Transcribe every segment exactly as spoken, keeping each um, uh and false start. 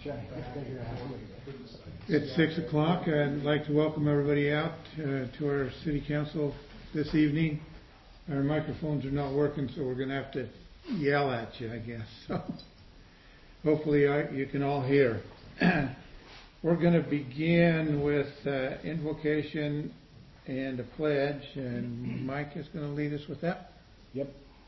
It's six o'clock. I'd like to welcome everybody out uh, to our city council this evening. Our microphones are not working, so we're going to have to yell at you, I guess. So hopefully I, you can all hear. We're going to begin with uh, invocation and a pledge, and Mike is going to lead us with that. Yep.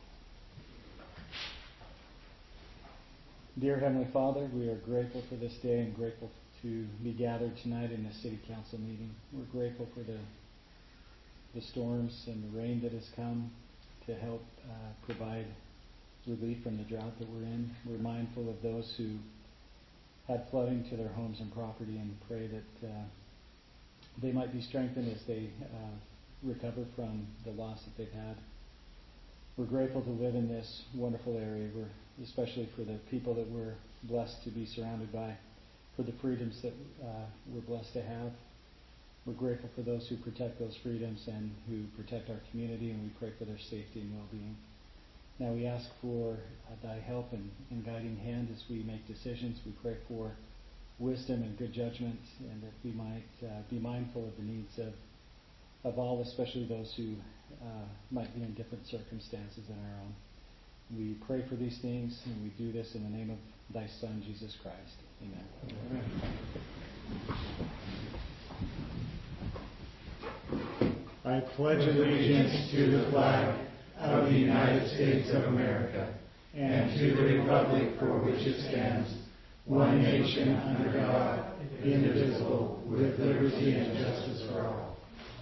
Dear Heavenly Father, we are grateful for this day and grateful to be gathered tonight in the City Council meeting. We're grateful for the the storms and the rain that has come to help uh, provide relief from the drought that we're in. We're mindful of those who had flooding to their homes and property and pray that uh, they might be strengthened as they uh, recover from the loss that they've had. We're grateful to live in this wonderful area. We're especially for the people that we're blessed to be surrounded by, for the freedoms that uh, we're blessed to have. We're grateful for those who protect those freedoms and who protect our community, and we pray for their safety and well-being. Now we ask for uh, thy help and, and guiding hand as we make decisions. We pray for wisdom and good judgment, and that we might uh, be mindful of the needs of, of all, especially those who uh, might be in different circumstances than our own. We pray for these things, and we do this in the name of thy Son, Jesus Christ. Amen. Amen. I pledge allegiance to the flag of the United States of America and to the republic for which it stands, one nation under God, indivisible, with liberty and justice for all.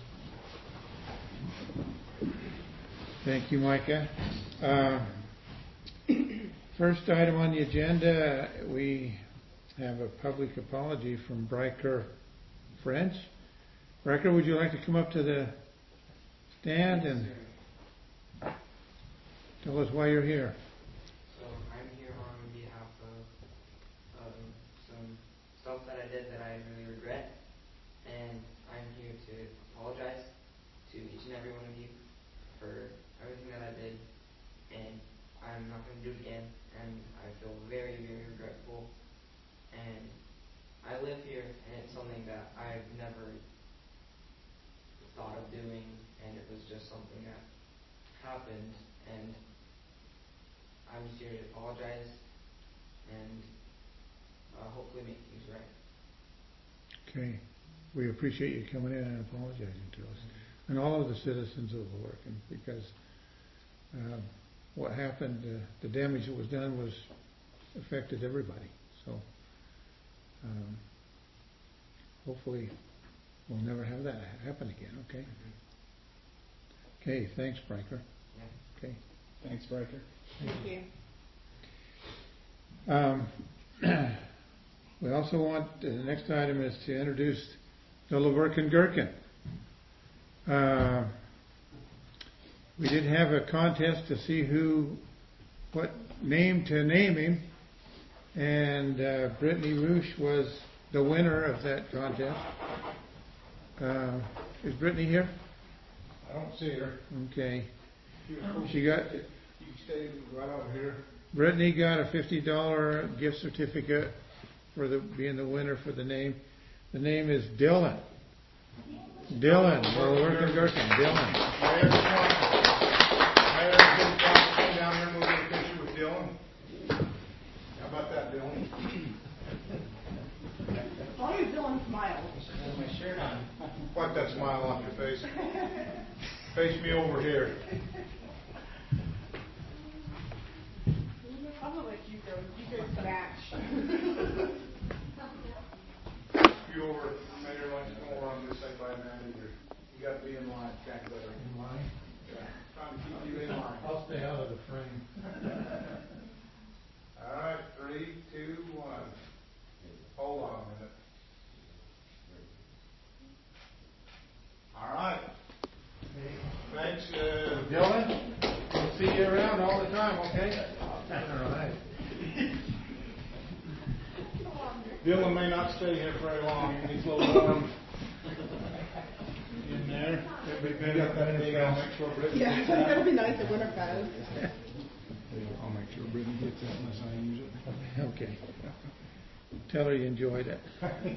Thank you, Micah. Uh, First item on the agenda, we have a public apology from Bryker French. Bryker, would you like to come up to the stand and tell us why you're here? So I'm here on behalf of um, some stuff that I did that I really regret, and I'm here to apologize to each and every one of you for everything that I did, and I'm not going to do it again, and I feel very, very regretful. And I live here, and it's something that I've never thought of doing, and it was just something that happened, and I'm just here to apologize and uh, hopefully make things right. Okay. We appreciate you coming in and apologizing to us, mm-hmm. and all of the citizens of Lorcan, because uh, what happened, uh, the damage that was done was affected everybody. So um, hopefully we'll never have that happen again. Okay. Mm-hmm. Okay. Thanks, Bryker. Yeah. Okay. Thanks, Bryker. Thank you. Um, we also want uh, the next item is to introduce the Lorcan Gherkin. Uh, we did have a contest to see who, what name to name him, and uh, Brittany Roosh was the winner of that contest. Uh, is Brittany here? I don't see her. Okay. She got. You stay right over here. Brittany got a fifty dollars gift certificate for the being the winner for the name. The name is Dylan. Dylan. We're working Gherkin. Dylan. Mayor, can come down here and we'll get a picture with Dylan. How about that, Dylan? As long as Dylan smiles. I have my shirt on. Wipe that smile off your face. Face me over here. I'm gonna let you go. You guys match. You over, Mayor, like to come over on this side by Amanda. You got to be in line. Can't go there. In line? Yeah. Trying to keep you in line. I'll stay out of the frame. All right, three, two, one. Hold on a minute. All right. Thanks, uh, Dylan, we'll see you around all the time, okay? All right. Dylan may not stay here very long. He's a little warm in there. It'll be You better got that big, I'll make sure Brittany Yeah, gets it's that. gonna be nice at Winterfest. I'll make sure Brittany gets it unless I use it. Okay. Tell her you enjoyed it.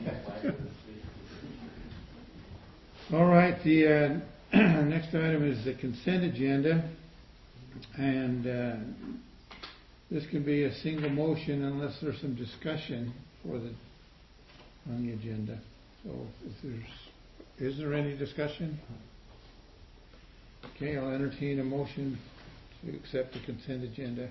All right, the uh, next item is the consent agenda, and uh, this can be a single motion unless there's some discussion for the on the agenda. So, if there's is there any discussion? Okay, I'll entertain a motion to accept the consent agenda.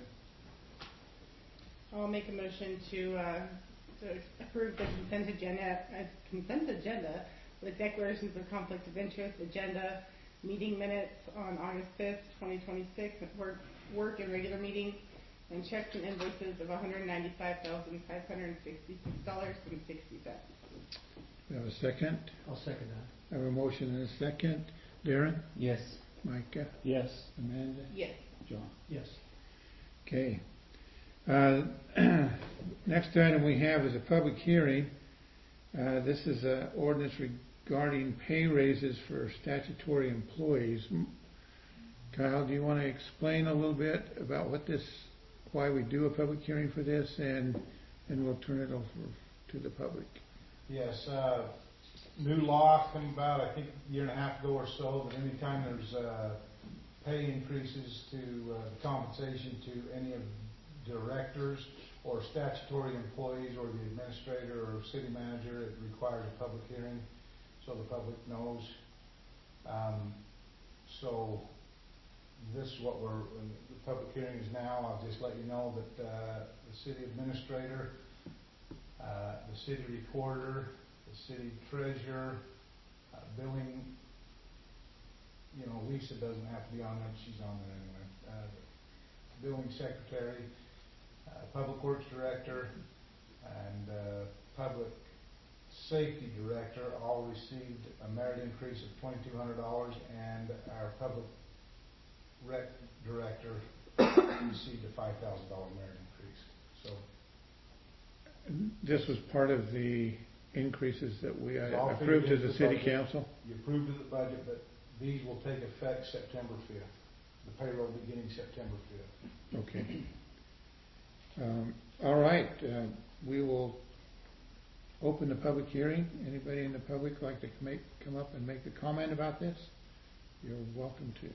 I'll make a motion to, uh, to approve the consent agenda, uh, consent agenda with declarations of conflict of interest, agenda, meeting minutes on August fifth, twenty twenty-six, work, work and regular meeting, and checks and invoices of one hundred ninety-five thousand five hundred sixty-six dollars and sixty cents. We have a second. I'll second that. I have a motion and a second. Darren? Yes. Micah? Yes. Amanda? Yes. John? Yes. Okay. Uh, next item we have is a public hearing. Uh, this is an ordinance regarding pay raises for statutory employees. Kyle, do you want to explain a little bit about what this, why we do a public hearing for this, and and we'll turn it over to the public. Yes, uh, new law came about, I think, a year and a half ago or so, that anytime there's uh, pay increases to uh, the compensation to any of directors or statutory employees or the administrator or city manager, it requires a public hearing so the public knows. Um, so this is what we're, the public hearing is now. I'll just let you know that uh, the city administrator, uh, the city recorder, the city treasurer, uh, billing, you know, Lisa doesn't have to be on there, but she's on there anyway. Uh, billing secretary, uh, public works director, and uh, public safety director all received a merit increase of twenty-two hundred dollars, and our public rec director received a five thousand dollars merit increase. So this was part of the increases that we uh, all approved figured as a into the city budget. council. You approved of the budget, but these will take effect September fifth. The payroll beginning September fifth. Okay. Um, all right. Uh, we will open the public hearing. Anybody in the public like to make come up and make a comment about this? You're welcome to.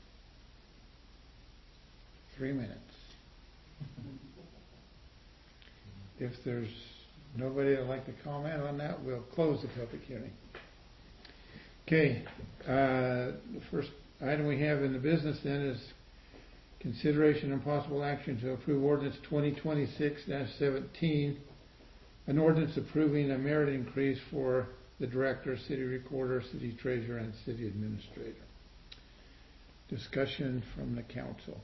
Three minutes. If there's nobody that'd like to comment on that, we'll close the public hearing. Okay. Uh, the first item we have in the business then is consideration and possible action to approve ordinance twenty twenty-six dash seventeen, an ordinance approving a merit increase for the director, city recorder, city treasurer, and city administrator. Discussion from the council.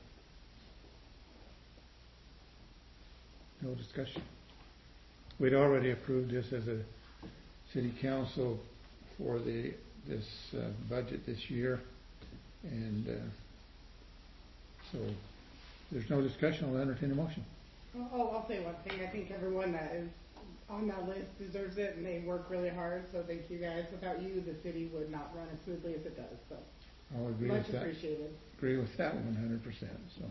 No discussion. We'd already approved this as a city council for the this uh, budget this year, and uh, so there's no discussion. I'll entertain a motion. Oh, I'll say one thing. I think everyone that is on that list deserves it, and they work really hard. So thank you guys. Without you, the city would not run as smoothly as it does. So I'll agree much with that. appreciated. Agree with that one hundred percent. So,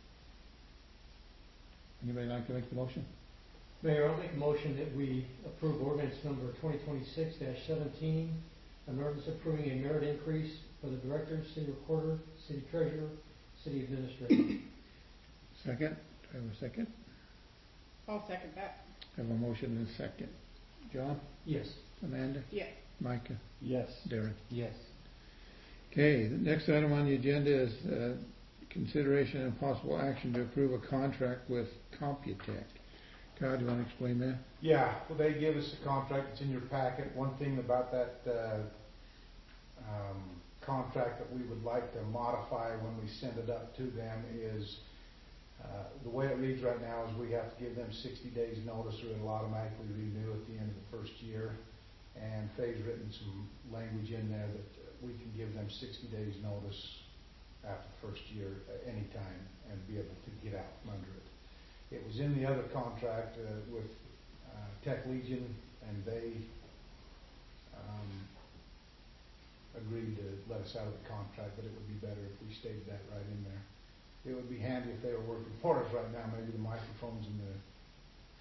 anybody like to make the motion? Mayor, I'll make a motion that we approve ordinance number twenty twenty-six dash seventeen, an ordinance approving a merit increase for the director, city recorder, city treasurer, city administrator. Second. Do I have a second? I'll second that. I have a motion and a second. John? Yes. Amanda? Yes. Micah? Yes. Darren? Yes. Okay, the next item on the agenda is uh, consideration and possible action to approve a contract with Computech. Kyle, do you want to explain that? Yeah, well, they give us a contract. It's in your packet. One thing about that uh, um, contract that we would like to modify when we send it up to them is uh, the way it reads right now is we have to give them sixty days notice or it'll automatically renew at the end of the first year. And Faye's written some language in there that we can give them sixty days notice after the first year at any time and be able to get out from under it. It was in the other contract uh, with uh, Tech Legion, and they um, agreed to let us out of the contract, but it would be better if we stayed that right in there. It would be handy if they were working for us right now. Maybe the microphones in the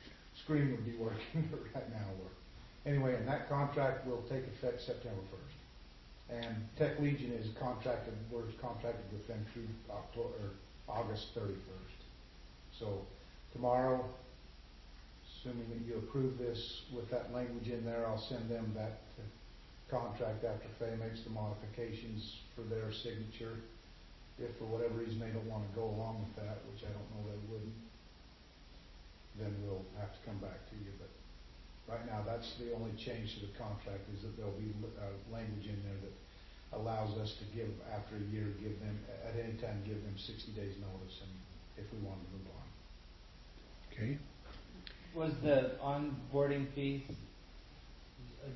screen would be working, but right now we're, anyway, and that contract will take effect September first. And Tech Legion is contracted, we're contracted with them through October, or August thirty-first. So tomorrow, assuming that you approve this with that language in there, I'll send them that uh, contract after Faye makes the modifications for their signature. If for whatever reason they don't want to go along with that, which I don't know they wouldn't, then we'll have to come back to you. But right now, that's the only change to the contract, is that there'll be uh, language in there that allows us to give, after a year, give them, at any time, give them sixty days notice, and if we want to move on. Okay. Was the onboarding fees, uh,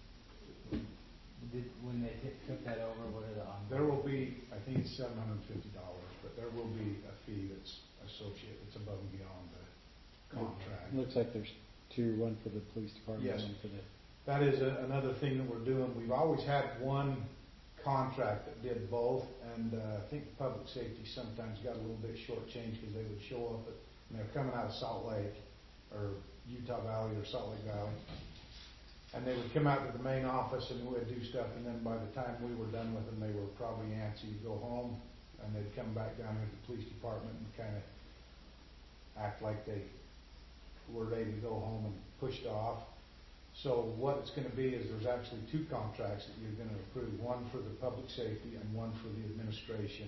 did, when they t- took that over, what are the onboarding? There will be, I think it's seven hundred and fifty dollars, but there will be a fee that's associated, it's above and beyond the contract. Looks like there's two, one for the police department, Yes. one for the. That is a, another thing that we're doing. We've always had one contract that did both, and uh, I think public safety sometimes got a little bit shortchanged because they would show up at, and they're coming out of Salt Lake, or Utah Valley, or Salt Lake Valley, and they would come out to the main office and we'd do stuff, and then by the time we were done with them, they were probably antsy to go home, and they'd come back down here to the police department and kind of act like they were ready to go home and pushed off. So what it's going to be is there's actually two contracts that you're going to approve, one for the public safety and one for the administration,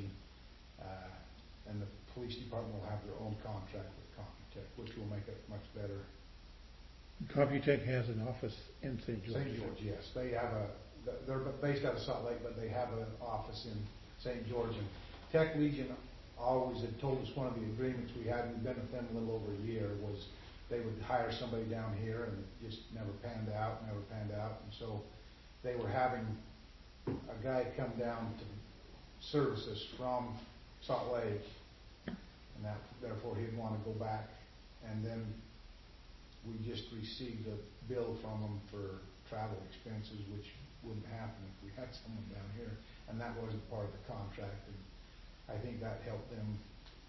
uh, and the police department will have their own contract with Computech, which will make it much better. Computech has an office in Saint George. Saint George, yes. They have a, they're based out of Salt Lake, but they have an office in Saint George. And Tech Legion always had told us one of the agreements we had, we've been with them a little over a year, was they would hire somebody down here, and it just never panned out, never panned out. And so they were having a guy come down to service us from Salt Lake, and that therefore he'd want to go back. And then we just received a bill from them for travel expenses, which wouldn't happen if we had someone down here, and that wasn't part of the contract. And I think that helped them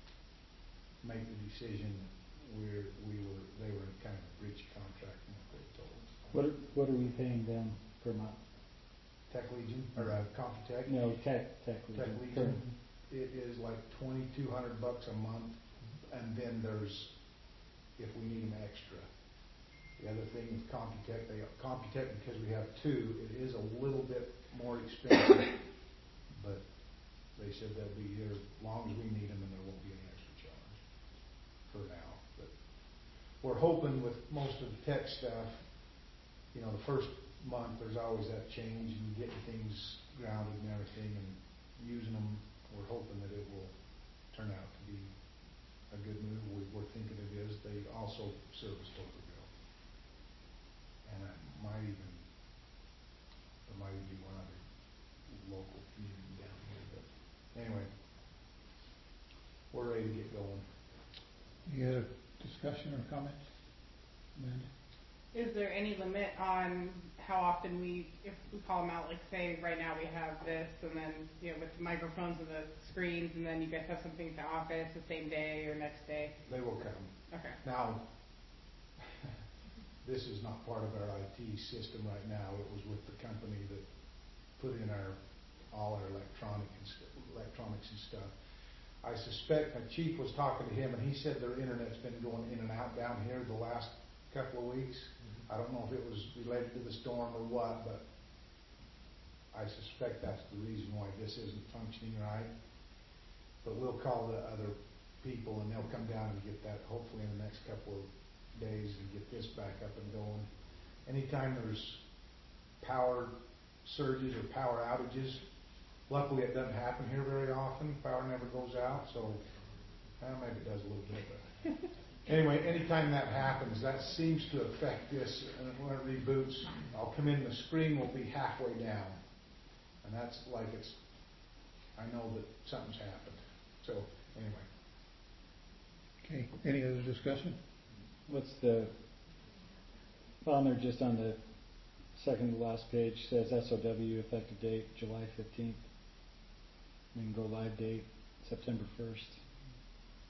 make the decision that we're, we were, they were kind of a breach of contract from what they told us. What are, what are we paying them per month? Tech Legion, or uh, Computech? No, Tech, Tech Tech Legion. Legion, it is like twenty-two hundred bucks a month, and then there's, if we need them extra. The other thing with Computech, they, Computech, because we have two, it is a little bit more expensive, but they said they'll be here as long as we need them, and there won't be any extra charge for now. But we're hoping with most of the tech stuff, you know, the first month there's always that change and getting things grounded and everything and using them. We're hoping that it will turn out to be a good move. We, we're thinking it is. They also service Toterville, and it might even there might even be one other local community down here. But anyway, we're ready to get going. Any other discussion or comments, Amanda? Is there any limit on how often we, if we call them out, like say right now we have this, and then, you know, with the microphones and the screens, and then you guys have something at the office the same day or next day? They will come. Okay. Now, this is not part of our I T system right now. It was with the company that put in our, all our electronic and st- electronics and stuff. I suspect, my chief was talking to him, and he said their internet's been going in and out down here the last couple of weeks. I don't know if it was related to the storm or what, but I suspect that's the reason why this isn't functioning right. But we'll call the other people, and they'll come down and get that hopefully in the next couple of days and get this back up and going. Anytime there's power surges or power outages, luckily it doesn't happen here very often. Power never goes out, so well, maybe it does a little bit, but anyway, anytime that happens, that seems to affect this, and when it reboots, I'll come in, the screen will be halfway down, and that's like it's, I know that something's happened. So, anyway. Okay, any other discussion? What's the, on there, just on the second to last page, says S O W effective date July fifteenth, and then go live date September first.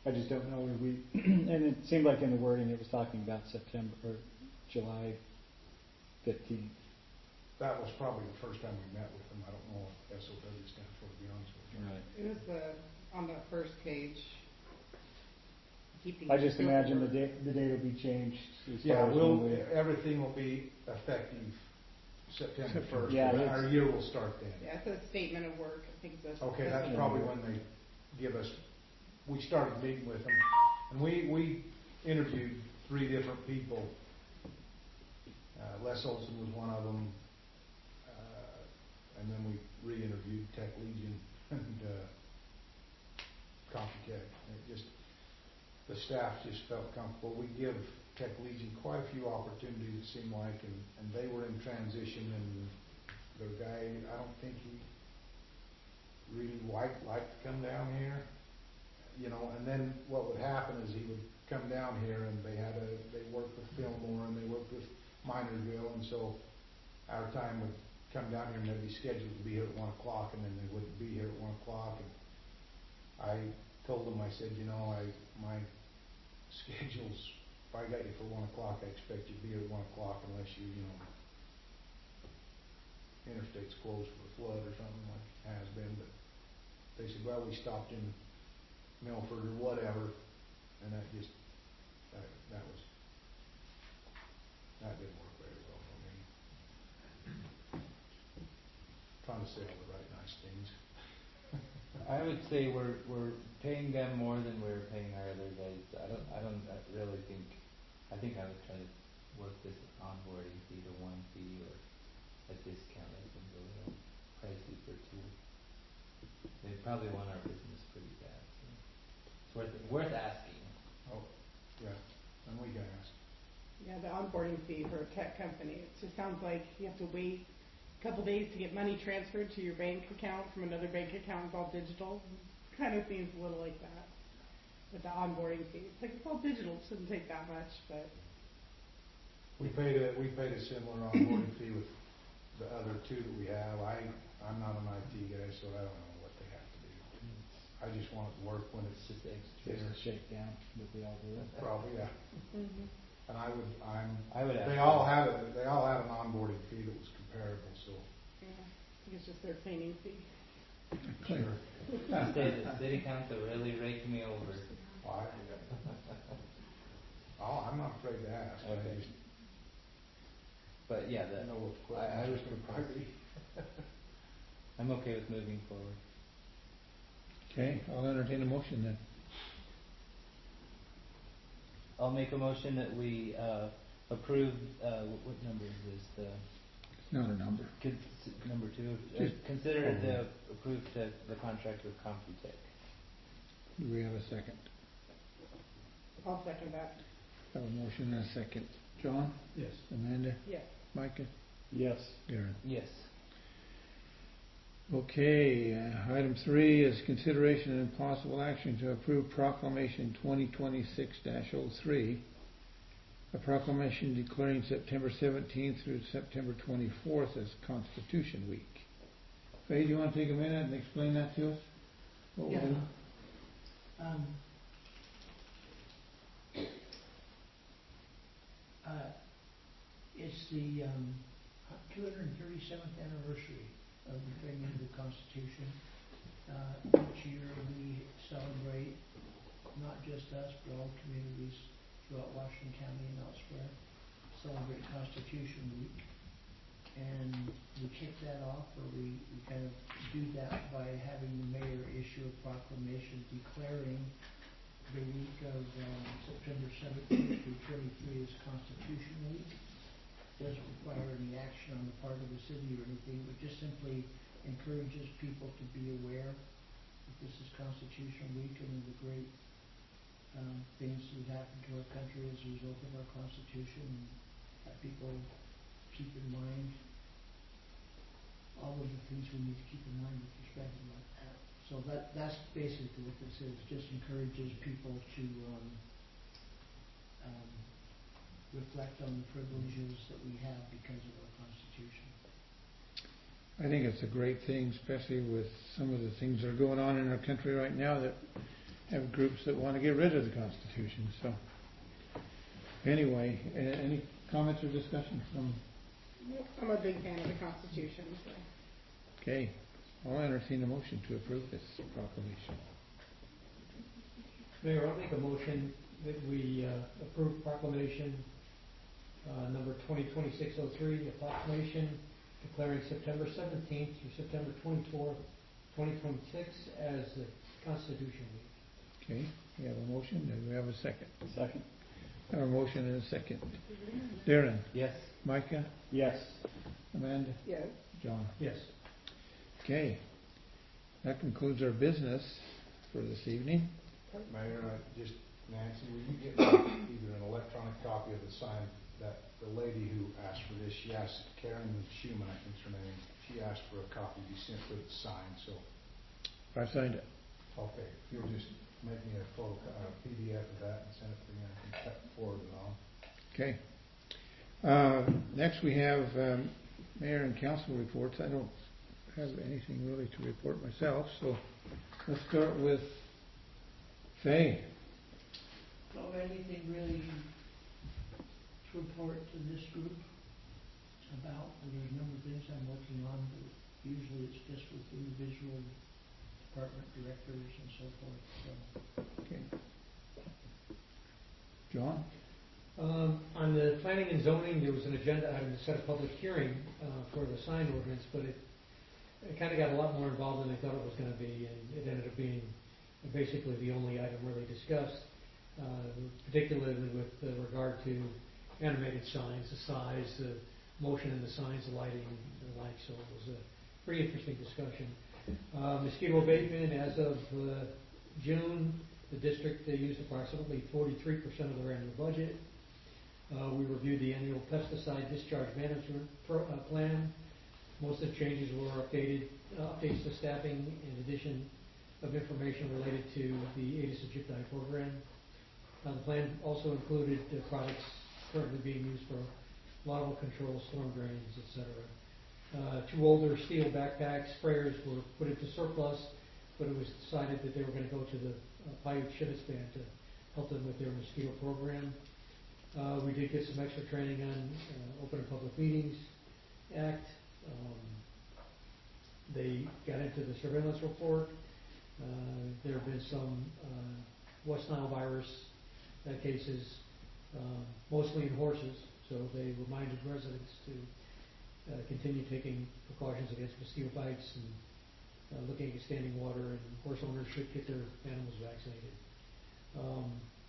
I just don't know if we, and it seemed like in the wording it was talking about September, or July fifteenth. That was probably the first time we met with them. I don't know what S O W stands for, to be honest with you. Right. It was the, on the first page. Keeping I just scope imagine the work. date, the date will be changed as Yeah, far as we'll, when we- everything will be effective September September. first. Yeah, Our it's- year will start then. Yeah, it's a statement of work, I think that's. Okay, that's that's what- probably when they give us, we started meeting with them. And we, we interviewed three different people. Uh, Les Olson was one of them. Uh, and then we re-interviewed Tech Legion and, uh, CompuTech. And it just, the staff just felt comfortable. We give Tech Legion quite a few opportunities, it seemed like, and, and they were in transition, and the guy, I don't think he really liked, liked to come down here, you know, and then what would happen is he would come down here and they had a, they worked with Fillmore and they worked with Minorville, and so our time would come down here and they'd be scheduled to be here at one o'clock, and then they wouldn't be here at one o'clock, and I told them, I said, you know, I, my schedule's, if I got you for one o'clock, I expect you to be here at one o'clock unless you, you know, interstate's closed for a flood or something like it has been, but they said, well, we stopped in Milford or whatever, and that just, that, that was, that didn't work very well for me. Trying to say all the right nice things. I would say we're we're paying them more than we're paying our other guys. I don't I don't I really think. I think I would try to work this onboarding fee to one fee or a discount. I think a little pricey for two. They probably want our business pretty bad. So it's worth worth asking. Oh, yeah, and we can ask. Yeah, the onboarding fee for a tech company, it just sounds like you have to wait a couple days to get money transferred to your bank account from another bank account. It's all digital. Kind of seems a little like that with the onboarding fee. It's like, it's all digital, it shouldn't take that much, but We paid a, we paid a similar onboarding fee with the other two that we have. I, I'm not an I T guy, so I don't know what they have to do. I just want it to work when it's It's just extra. Just a shakedown that we all do. probably, yeah. mm-hmm. And I would, I'm, I would. they ask all them. had a, they all had an onboarding fee that was comparable, so. Yeah, I think it's just their cleaning fee. Sure. Say the city council really raked me over. I, oh, I'm not afraid to ask. I Okay. just But yeah, the, know what the I, I questions was are gonna surprised. be. I'm okay with moving forward. Okay, I'll entertain a motion then. I'll make a motion that we uh, approve. Uh, what, what number is this? The It's not a number. Con- number two. Uh, Just- consider the approve the, the contract with CompuTech. Do we have a second? I'll second that. Have a motion and a second. John? Yes. Amanda? Yes. Micah? Yes. Darren? Yes. Okay, uh, item three is consideration and possible action to approve proclamation twenty twenty-six dash oh three, a proclamation declaring September seventeenth through September twenty-fourth as Constitution Week. Faye, do you want to take a minute and explain that to us? What we're Yeah. doing? Um, uh, it's the um, two hundred thirty-seventh anniversary of the framing of the Constitution. Uh, each year we celebrate, not just us, but all communities throughout Washington County and elsewhere, celebrate Constitution Week. And we kick that off, or we, we kind of do that by having the mayor issue a proclamation declaring the week of um, September seventeenth through twenty-three as Constitution Week. Doesn't require any action on the part of the city or anything, but just simply encourages people to be aware that this is Constitution Week and of the great um, things that have happened to our country as a result of our Constitution, and that people keep in mind all of the things we need to keep in mind with respect to that. So that that's basically what this is. Just encourages people to um, um, reflect on the privileges that we have because of our Constitution. I think it's a great thing, especially with some of the things that are going on in our country right now that have groups that want to get rid of the Constitution, so. Anyway, a- any comments or discussion from, I'm a big fan of the Constitution, so. okay, I'll entertain a motion to approve this proclamation. Mayor, I'll make a motion that we uh, approve proclamation uh, number twenty twenty-six oh three, a proclamation declaring September seventeenth through September twenty-fourth, twenty twenty-six as the Constitution Week. Okay, we have a motion, and we have a second. Second? I have a motion and a second. Darren? Yes. Micah? Yes. Amanda? Yes. John? Yes. Okay, that concludes our business for this evening. Mayor, uh, just Nancy, will you get me either an electronic copy of the sign that the lady who asked for this, she asked, Karen Schuman, I think's her name, she asked for a copy to be sent with the sign, so, I signed it. okay, if you'll just make me a photo, uh, P D F of that and send it to me, I can check forward it on. Okay. Uh, next we have um, mayor and council reports. I don't have anything really to report myself, so let's start with Faye. Don't have anything really to report to this group about. There's a number of things I'm working on, but usually it's just with individual department directors and so forth, so. Okay. John? Um, on the planning and zoning, there was an agenda item to set a public hearing uh, for the sign ordinance, but it, it kind of got a lot more involved than I thought it was going to be, and it ended up being basically the only item really discussed, uh, particularly with uh, regard to animated signs, the size, the motion in the signs, the lighting, and the like. So it was a pretty interesting discussion. Uh, mosquito abatement, as of uh, June, the district they used approximately forty-three percent of their annual budget. Uh, we reviewed the annual pesticide discharge management pro, uh, plan. Most of the changes were updated, uh, updates to staffing in addition of information related to the Aedes aegypti program. Uh, the plan also included uh, products currently being used for larval control, storm drains, et cetera. Uh, two older steel backpack sprayers were put into surplus, but it was decided that they were going to go to the uh, Paiute Shivitz Band to help them with their mosquito program. Uh, we did get some extra training on uh, Open and Public Meetings Act. Um, they got into the surveillance report. Uh, there have been some uh, West Nile virus uh, cases, uh, mostly in horses, so they reminded residents to uh, continue taking precautions against mosquito bites and uh, looking at standing water, and horse owners should get their animals vaccinated. Um,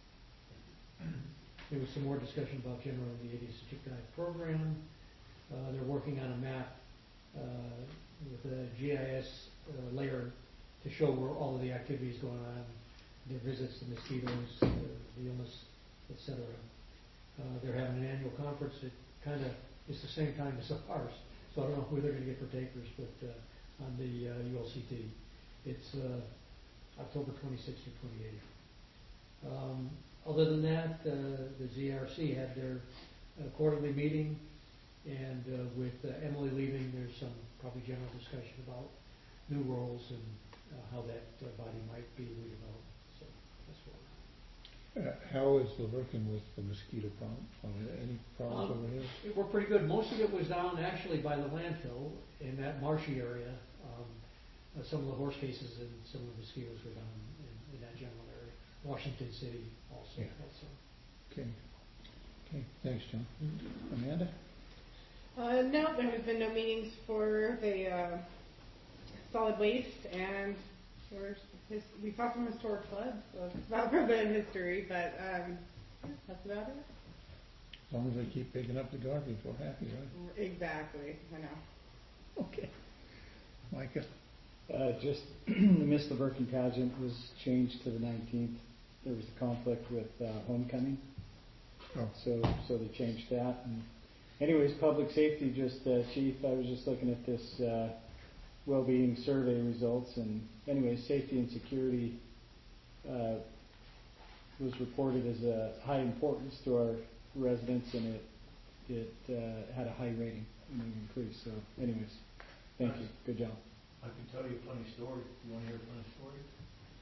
there was some more discussion about generally the Aedes aegypti program. Uh, they're working on a map uh, with a G I S uh, layer to show where all of the activity is going on, their visits, the mosquitoes, uh, the illness, et cetera. Uh, they're having an annual conference that kind of is the same time as ours, so I don't know who they're going to get for takers, but uh, on the uh, U L C T. It's uh, October twenty-sixth to twenty-eighth. Um, other than that, uh, the Z R C had their uh, quarterly meeting, and uh, with uh, Emily leaving, there's some probably general discussion about new roles and uh, how that uh, body might be redeveloped. So that's what. Uh, how is the working with the mosquito problem? Are there any problems Um, over here? It worked pretty good. Most of it was down actually by the landfill in that marshy area. Um, uh, some of the horse cases and some of the mosquitoes were down in, in that general area. Washington City also. Yeah. also. Okay. Okay, thanks, John. Mm-hmm. Amanda? Uh, no, there has been no meetings for the uh, solid waste, and we're, his, we saw some historic floods, so it's about the history, but um, that's about it. As long as they keep picking up the garbage, we're happy, right? Exactly, I know. Okay. Micah? Uh, just, the Miss the Birkin pageant was changed to the nineteenth. There was a conflict with uh, homecoming. Oh. So, so they changed that. And anyways, public safety, just, uh, Chief, I was just looking at this, uh, well-being survey results, and anyways, safety and security, uh, was reported as a high importance to our residents, and it, it, uh, had a high rating and an increase. So anyways, thank you. Good job. I can tell you a funny story. You want to hear a funny story?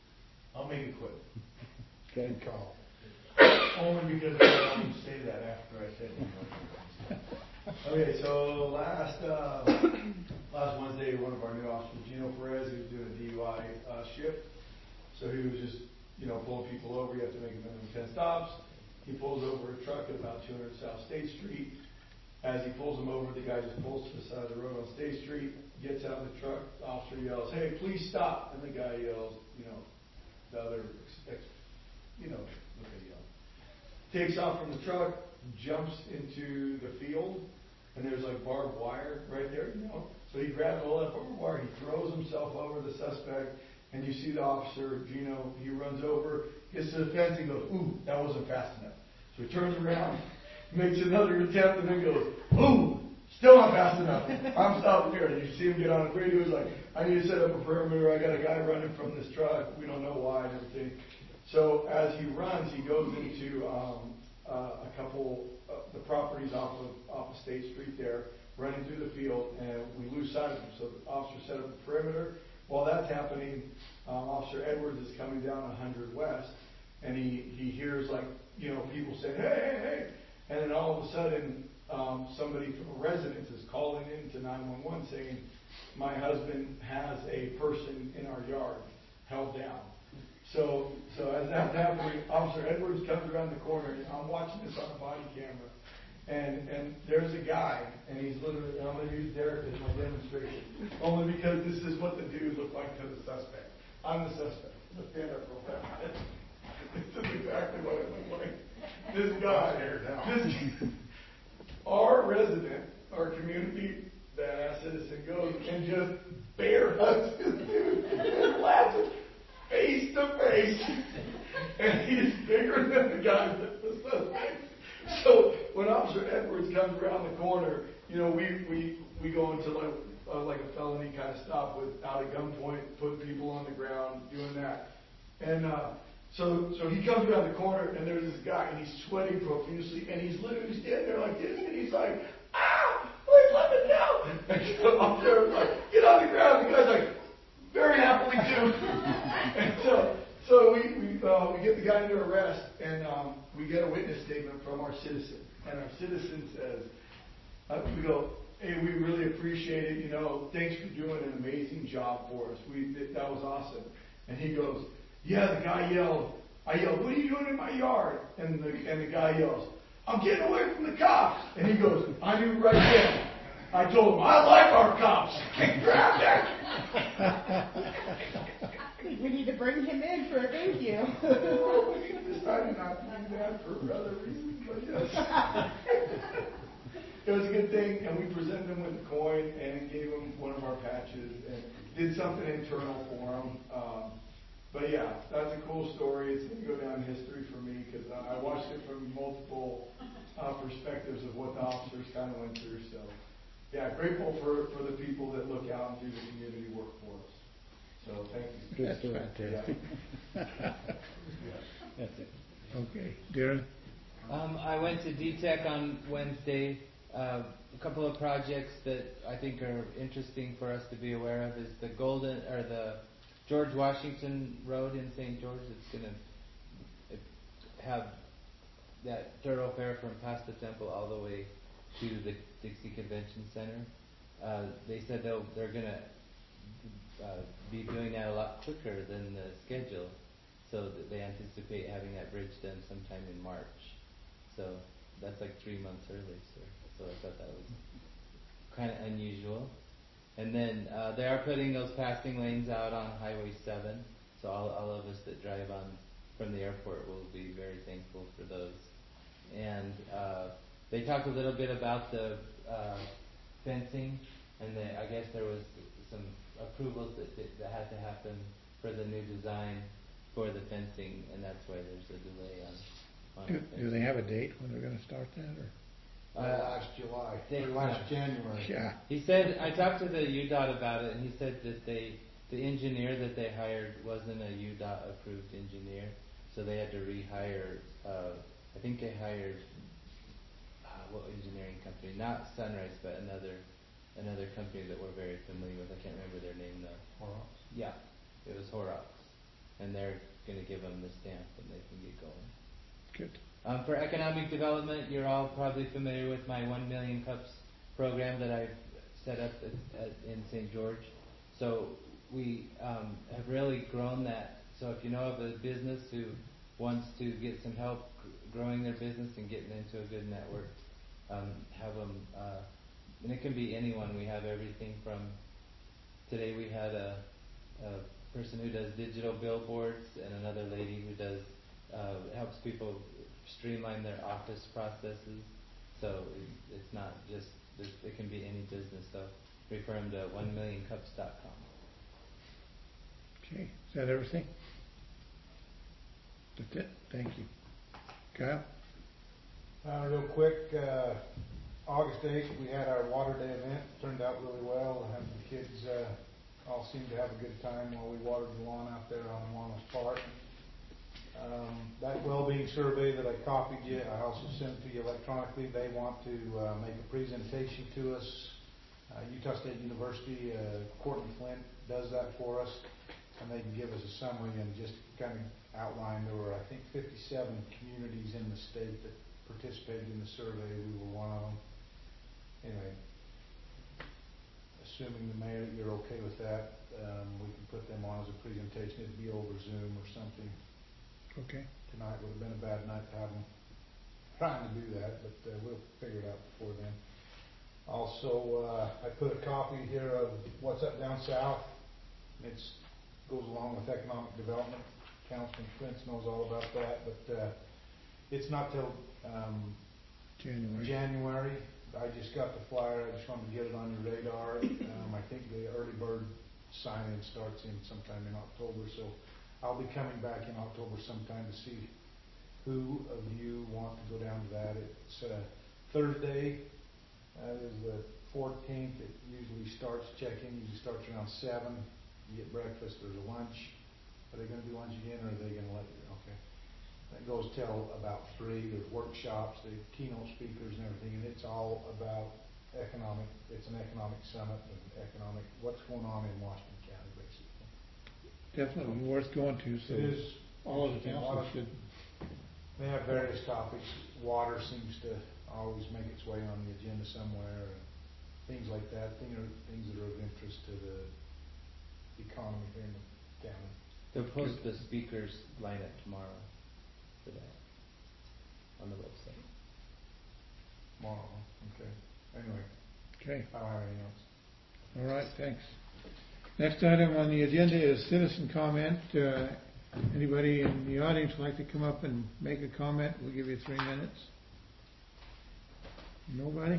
I'll make it quick. Okay. Call. Only because I want to say that after I said it. Okay, so last uh, last Wednesday, one of our new officers, Gino Perez, he was doing a D U I uh, shift. So he was just, you know, pulling people over. You have to make a minimum ten stops. He pulls over a truck at about two hundred South State Street. As he pulls him over, the guy just pulls to the side of the road on State Street, gets out of the truck. The officer yells, "Hey, please stop!" And the guy yells, you know, the other, ex- you know, what they yell. Takes off from the truck, jumps into the field, and there's like barbed wire right there, you know. So he grabs all that barbed wire, he throws himself over the suspect, and you see the officer, Gino, he runs over, gets to the fence and goes, "Ooh, that wasn't fast enough." So he turns around, makes another attempt, and then goes, "Ooh, still not fast enough. I'm stopping here." And you see him get on the radio, he's like, "I need to set up a perimeter, I got a guy running from this truck, we don't know why," and everything. So as he runs, he goes into um, uh, a couple of the properties off of off of State Street there, running through the field, and we lose sight of him. So the officer set up a perimeter. While that's happening, um, Officer Edwards is coming down one hundred West, and he, he hears like, you know, people saying, "Hey, hey, hey," and then all of a sudden, um, somebody from a residence is calling in to nine one one saying, "My husband has a person in our yard held down." So, so as that's happening, Officer Edwards comes around the corner, and I'm watching this on a body camera, and and there's a guy, and he's literally, and I'm going to use Derek as my demonstration, only because this is what the dude looked like to the suspect. I'm the suspect. Let's stand up real fast. This is exactly what it looked like. This guy, this our resident, our community badass citizen goes and just bear hugs this dude and laughs face to face, and he's bigger than the guy that the suspect. So when Officer Edwards comes around the corner, you know, we we we go into like uh, like a felony kind of stop without a gunpoint, putting people on the ground, doing that, and uh, so so he comes around the corner, and there's this guy, and he's sweating profusely, and he's literally standing there like this, and he's like, "Ah, please let me go!" And so I'm there like, "Get on the ground." The guy's like, very happily too. And so, so we we, uh, we get the guy under arrest, and um, we get a witness statement from our citizen. And our citizen says, uh, we go, "Hey, we really appreciate it. You know, thanks for doing an amazing job for us. We that was awesome." And he goes, "Yeah." The guy yelled, I yelled, "What are you doing in my yard?" And the and the guy yells, "I'm getting away from the cops." And he goes, "I knew right then." I told him, "I like our cops." Grab that. I think we need to bring him in for a thank you. Well, we decided not to do that for other reasons, but yes. It was a good thing, and we presented him with a coin and gave him one of our patches and did something internal for him. Um, but yeah, that's a cool story. It's going to go down in history for me because I watched it from multiple uh, perspectives of what the officers kind of went through. So. Yeah, grateful for, for the people that look out and do the community work for us. So thank you. That's fantastic. Yeah. That's it. Okay, Darren? Um, I went to D TEC on Wednesday. Uh, a couple of projects that I think are interesting for us to be aware of is the Golden or the George Washington Road in Saint George. It's going to have that thoroughfare from past the temple all the way to the Dixie Convention Center. Uh, they said they'll, they're going to uh, be doing that a lot quicker than the schedule, so that they anticipate having that bridge done sometime in March. So that's like three months early. So, so I thought that was kind of unusual. And then uh, they are putting those passing lanes out on Highway seven. So all, all of us that drive on from the airport will be very thankful for those. And uh, they talked a little bit about the uh, fencing, and they, I guess there was some approvals that, that that had to happen for the new design for the fencing, and that's why there's a delay on. on Do, the do they have a date when they're going to start that? Or? Uh, last July, They- or last yeah. January. Yeah. He said, I talked to the U D O T about it, and he said that they, the engineer that they hired wasn't a U D O T approved engineer, so they had to rehire. Uh, I think they hired uh, what engineering company? Not Sunrise, but another another company that we're very familiar with. I can't remember their name though. Horrocks. Yeah, it was Horrocks, and they're gonna give them the stamp and they can get going. Good. Um, for economic development, you're all probably familiar with my One Million Cups program that I've set up at, at, in Saint George. So we um, have really grown that. So if you know of a business who wants to get some help growing their business and getting into a good network, um, have them, uh, and it can be anyone. We have everything from, today we had a, a person who does digital billboards and another lady who does, uh, helps people streamline their office processes. So it, it's not just, it can be any business. So refer them to one million cups dot com. Okay, is that everything? That's it, thank you. Kyle? Uh, real quick, uh, August eighth, we had our Water Day event. Turned out really well. Had the kids uh, all seemed to have a good time while we watered the lawn out there on Monos Park. Um, that well-being survey that I copied you, I also sent to you electronically. They want to uh, make a presentation to us. Uh, Utah State University, uh, Courtney Flint does that for us, and they can give us a summary and just kind of outline. There were, I think, fifty-seven communities in the state that participated in the survey. We were one of them. Anyway, assuming the mayor, you're okay with that, um, we can put them on as a presentation. It'd be over Zoom or something. Okay. Tonight would have been a bad night to have them trying to do that, but uh, we'll figure it out before then. Also, uh, I put a copy here of What's Up Down South. It goes along with economic development. Councilman Prince knows all about that, but uh, it's not till um, January. January. I just got the flyer. I just wanted to get it on your radar. Um, I think the early bird sign-in starts in sometime in October, so I'll be coming back in October sometime to see who of you want to go down to that. It's uh, Thursday. That is the fourteenth. It usually starts, check-in usually starts around seven. You get breakfast, there's a lunch. Are they going to do lunch again, or are they going to let you? Okay. That goes till about three. There's workshops, the keynote speakers and everything, and it's all about economic, it's an economic summit and economic, what's going on in Washington County, basically. Definitely worth going to, so It is. all of the A council lot of- should. They have various topics. Water seems to always make its way on the agenda somewhere, and things like that. Things are things that are of interest to the economy here in the county. They'll post the speakers lineup tomorrow for that on the website. Tomorrow, okay. Anyway, Okay, I don't have anything else. all right, thanks. Next item on the agenda is citizen comment. Uh, anybody in the audience would like to come up and make a comment? We'll give you three minutes. Nobody?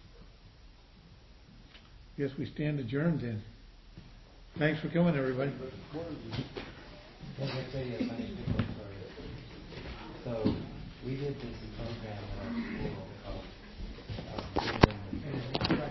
Guess we stand adjourned then. Thanks for coming, everybody. Can I tell you a funny quick story? So we did this program at our school